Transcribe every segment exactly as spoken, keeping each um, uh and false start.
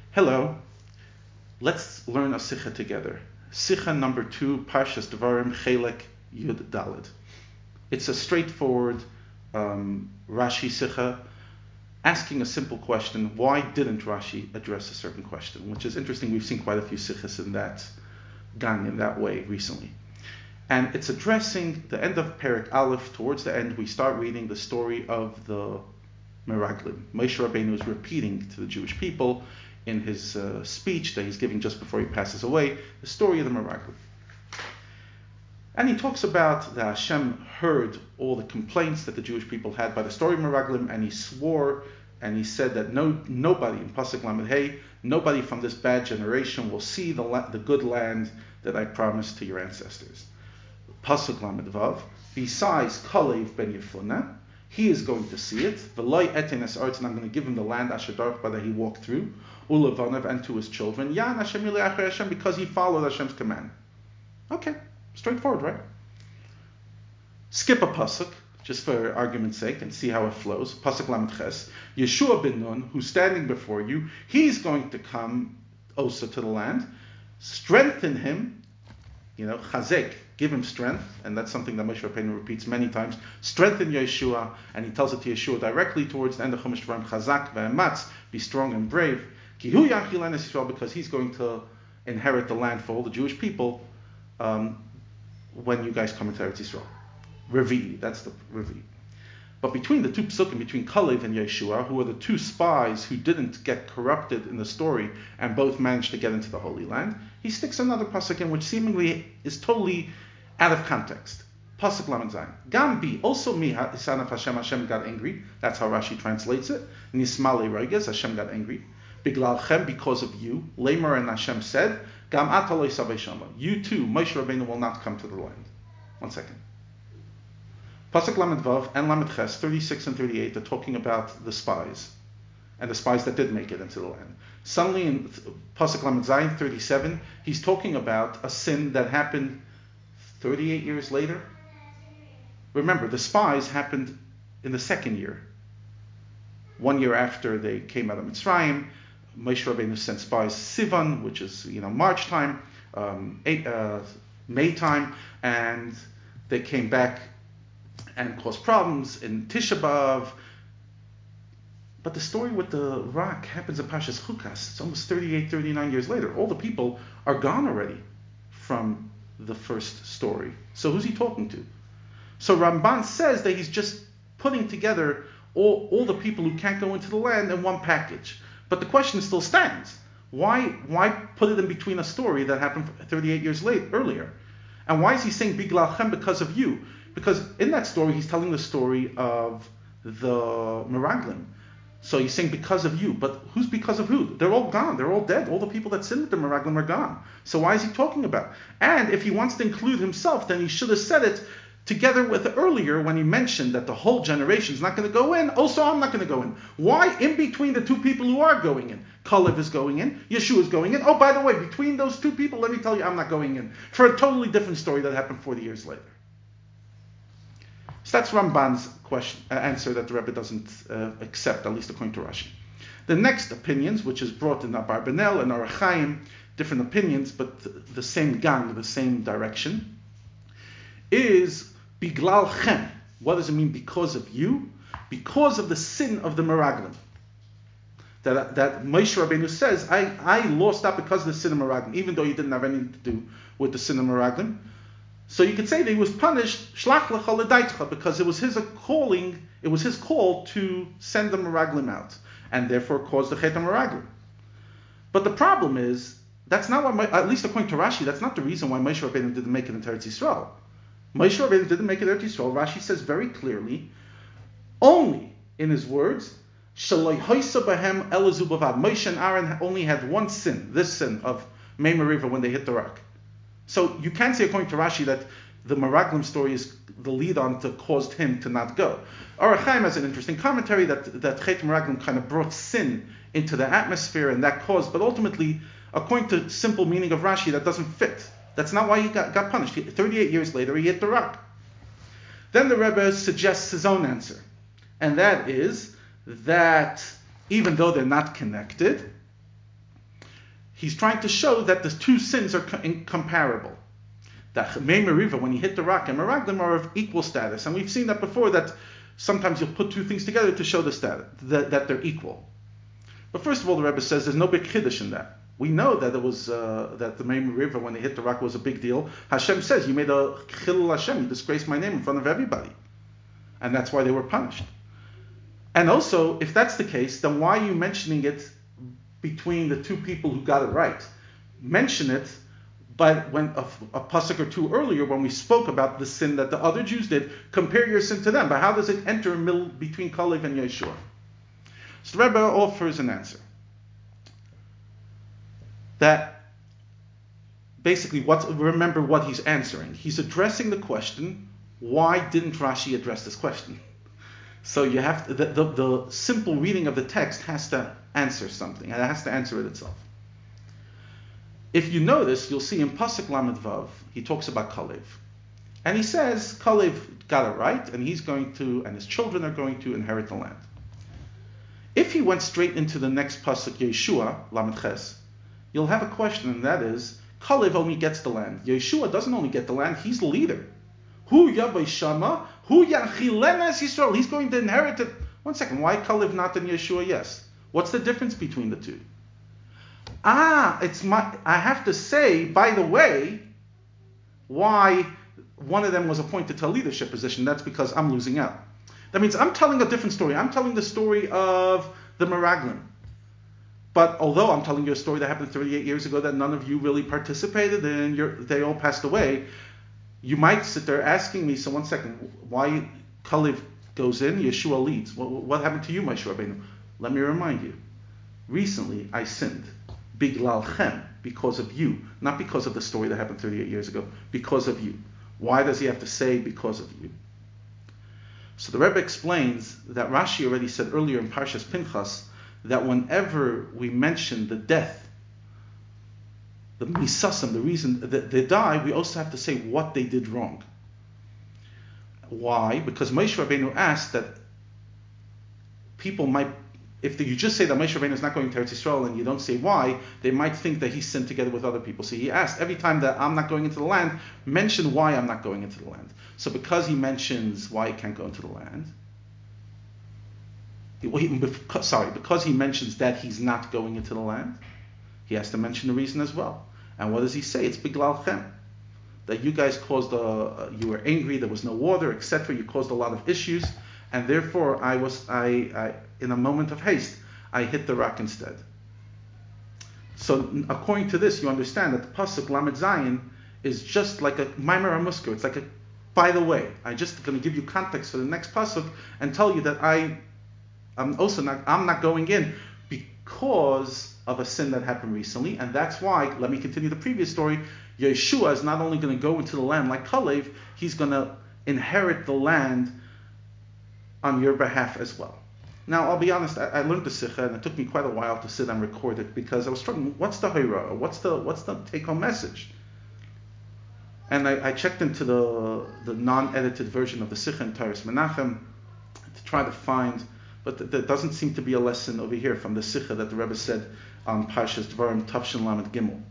Hello, let's learn a Sikha together. Sikha number two, Parshas Devarim, Chelek Yud Daled. It's a straightforward um, Rashi Sikha asking a simple question. Why didn't Rashi address a certain question? Which is interesting. We've seen quite a few Sikhas in that gang in that way recently. And it's addressing the end of Perek Aleph. Towards the end, we start reading the story of the Meraglim. Moshe Rabbeinu is repeating to the Jewish people in his uh, speech that he's giving just before he passes away, the story of the Meraglim. And he talks about that Hashem heard all the complaints that the Jewish people had by the story of Meraglim, and he swore and he said that no nobody in Pasuk Lamed Hey, nobody from this bad generation will see the la- the good land that I promised to your ancestors. Pasuk Lamed Vav, besides Kalev ben Yefuneh, he is going to see it. V'loi etin es arts, and I'm going to give him the land Asher Darach that he walked through. Ulevanav, and to his children. Yan Hashem Yilei Acher Hashem, because he followed Hashem's command. Okay, straightforward, right? Skip a pasuk, just for argument's sake, and see how it flows. Pasuk Lamed Ches. Yeshua ben Nun, who's standing before you, he's going to come also to the land. Strengthen him, you know, chazek, give him strength, and that's something that Moshe Rabbeinu repeats many times. Strengthen Yeshua, and he tells it to Yeshua directly towards the end of Chumash Devarim. Chazak ve'ematz, be strong and brave. Kihu Yachil Enes Yisrael, because he's going to inherit the land for all the Jewish people um, when you guys come into Eretz Yisrael. Revi, that's the Revi. But between the two psukim, between Kalev and Yeshua, who are the two spies who didn't get corrupted in the story and both managed to get into the Holy Land, he sticks another pasuk in which seemingly is totally out of context. Pasuk Lamed Zayin. Gambi, also me, son of Hashem, Hashem got angry. That's how Rashi translates it. Nismale Reges, Hashem got angry. Biglalchem, because of you. Lamer and Hashem said, Gam ataloi savei shama. You too, Moshe Rabbeinu will not come to the land. One second. Pasuk Lamed Vav and Lamed Ches, thirty-six and thirty-eight, are talking about the spies. And the spies that did make it into the land. Suddenly in Pasuk Lamed Zayin, thirty-seven, he's talking about a sin that happened thirty-eight years later. Remember, the spies happened in the second year. One year after they came out of Mitzrayim, Moshe Rabbeinu sent spies Sivan, which is, you know, March time, um, eight, uh, May time, and they came back and caused problems in Tisha B'Av. But the story with the rock happens in Parshas Chukas. It's almost thirty-eight, thirty-nine years later. All the people are gone already from the first story. So who's he talking to? So Ramban says that he's just putting together all, all the people who can't go into the land in one package. But the question still stands. Why why put it in between a story that happened thirty-eight years late, earlier? And why is he saying Biglalchem, because of you? Because in that story, he's telling the story of the Meraglim. So he's saying because of you. But who's because of who? They're all gone. They're all dead. All the people that sinned with the Meraglim are gone. So why is he talking about? And if he wants to include himself, then he should have said it together with earlier when he mentioned that the whole generation is not going to go in. Also, I'm not going to go in. Why in between the two people who are going in? Kalev is going in. Yeshua is going in. Oh, by the way, between those two people, let me tell you, I'm not going in. For a totally different story that happened forty years later. So that's Ramban's question, uh, answer that the Rebbe doesn't uh, accept, at least according to Rashi. The next opinions, which is brought in Abarbanel and Orach Chaim, different opinions, but th- the same gang, the same direction, is Biglalchem. What does it mean because of you? Because of the sin of the Meraglim. That, that Moshe Rabbeinu says, I, I lost out because of the sin of Meraglim, even though he didn't have anything to do with the sin of Meraglim. So you could say that he was punished, Shlach lecha l'daitcha, because it was his calling, it was his call to send the Meraglim out, and therefore caused the Chet HaMeraglim. But the problem is, that's not what, at least according to Rashi, that's not the reason why Moshe Rabbeinu didn't make it into Eretz Yisrael. Moshe Rabbeinu didn't make it Eretz Yisrael. Rashi says very clearly, only in his words, Shaloi hoisa bahem elazu bavad. Moshe and Aaron only had one sin, this sin of Mei Meriva when they hit the rock. So you can't say according to Rashi that the Meraglim story is the lead on to caused him to not go. Orach Chaim has an interesting commentary that that Chet Meraglim kind of brought sin into the atmosphere and that caused, but ultimately, according to simple meaning of Rashi, that doesn't fit. That's not why he got, got punished. He, thirty-eight years later, he hit the rock. Then the Rebbe suggests his own answer, and that is that even though they're not connected, he's trying to show that the two sins are co- incomparable. That Chemei Meriva, when he hit the rock, and Meraglim are of equal status. And we've seen that before, that sometimes you'll put two things together to show the status, that, that they're equal. But first of all, the Rebbe says there's no big chiddush in that. We know that it was uh, that the Mei Meriva, when they hit the rock, was a big deal. Hashem says, you made a chilul Hashem, you disgraced my name in front of everybody. And that's why they were punished. And also, if that's the case, then why are you mentioning it between the two people who got it right? Mention it but when a, a pasuk or two earlier, when we spoke about the sin that the other Jews did, compare your sin to them. But how does it enter in middle between Kalev and Yeshua? So the Rebbe offers an answer. That basically, what remember what he's answering. He's addressing the question, why didn't Rashi address this question? So you have to, the, the, the simple reading of the text has to answer something, and it has to answer it itself. If you notice, you'll see in Pasuk Lamed Vav, he talks about Kalev. And he says, Kalev got it right, and he's going to, and his children are going to inherit the land. If he went straight into the next Pasuk, Yeshua, Lamed Ches, you'll have a question, and that is, Kalev only gets the land. Yeshua doesn't only get the land, he's the leader. Hu Yavai Shama, Hu Yachilenes Yisrael. He's going to inherit it. One second, why Kalev not and Yeshua yes? What's the difference between the two? Ah, it's my. I have to say, by the way, why one of them was appointed to a leadership position. That's because I'm losing out. That means I'm telling a different story. I'm telling the story of the Meraglim. But although I'm telling you a story that happened thirty-eight years ago that none of you really participated in, you're, they all passed away, you might sit there asking me, so one second, why Kalev goes in, Yeshua leads. What, what happened to you, Moshe Rabbeinu? Let me remind you. Recently, I sinned. Biglalchem, because of you. Not because of the story that happened thirty-eight years ago. Because of you. Why does he have to say because of you? So the Rebbe explains that Rashi already said earlier in Parshas Pinchas that whenever we mention the death, the misasim, the reason that they die, we also have to say what they did wrong. Why? Because Moshe Rabbeinu asked that people might, if you just say that Moshe Rabbeinu is not going to Eretz Yisrael and you don't say why, they might think that he sinned together with other people. So he asked, every time that I'm not going into the land, mention why I'm not going into the land. So because he mentions why he can't go into the land, he, because, sorry, because he mentions that he's not going into the land, he has to mention the reason as well. And what does he say? It's Biglalchem. That you guys caused, a, you were angry, there was no water, et cetera. You caused a lot of issues, and therefore I was, I, I, in a moment of haste, I hit the rock instead. So according to this, you understand that the pasuk Lamed Zayin is just like a Maimer HaMusker. It's like a, by the way, I'm just going to give you context for the next pasuk and tell you that I, I'm also not, I'm not going in because of a sin that happened recently, and that's why, let me continue the previous story, Yeshua is not only going to go into the land like Kalev, he's going to inherit the land on your behalf as well. Now, I'll be honest, I, I learned the Sikha, and it took me quite a while to sit and record it, because I was struggling, what's the Hira? What's the what's the take-home message? And I, I checked into the the non-edited version of the Sikha in Taurus Menachem to try to find, but th- there doesn't seem to be a lesson over here from the Sikha that the Rebbe said on Parshas Dvarim Tavshin Lamed Gimel.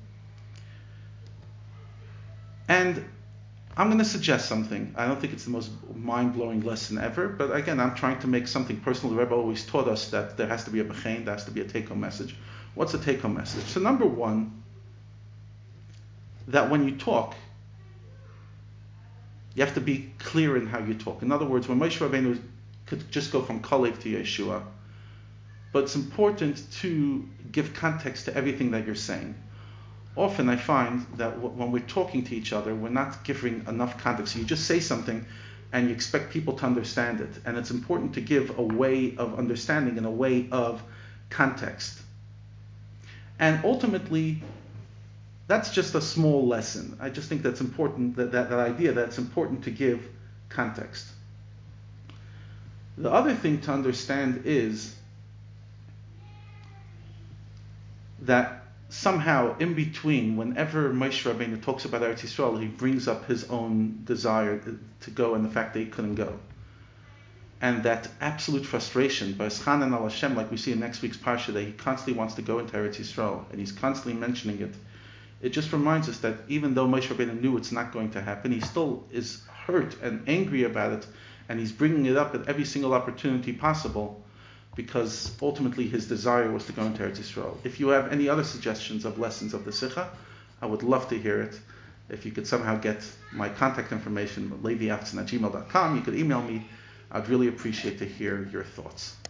And I'm going to suggest something. I don't think it's the most mind-blowing lesson ever, but again, I'm trying to make something personal. The Rebbe always taught us that there has to be a bechein, there has to be a take-home message. What's a take-home message? So number one, that when you talk, you have to be clear in how you talk. In other words, when Moshe Rabbeinu could just go from Kalev to Yeshua, but it's important to give context to everything that you're saying. Often I find that w- when we're talking to each other, we're not giving enough context. So you just say something and you expect people to understand it. And it's important to give a way of understanding and a way of context. And ultimately, that's just a small lesson. I just think that's important, that, that, that idea that it's important to give context. The other thing to understand is that somehow in between, whenever Moshe Rabbeinu talks about Eretz Yisrael, he brings up his own desire to go and the fact that he couldn't go. and that absolute frustration, V'eschanan al Hashem, like we see in next week's parsha, that he constantly wants to go into Eretz Yisrael, and he's constantly mentioning it. It just reminds us that even though Moshe Rabbeinu knew it's not going to happen, he still is hurt and angry about it, and he's bringing it up at every single opportunity possible, because ultimately his desire was to go into Eretz Yisrael. If you have any other suggestions of lessons of the Sikha, I would love to hear it. If you could somehow get my contact information, levi aftzon at gmail dot com, you could email me. I'd really appreciate to hear your thoughts.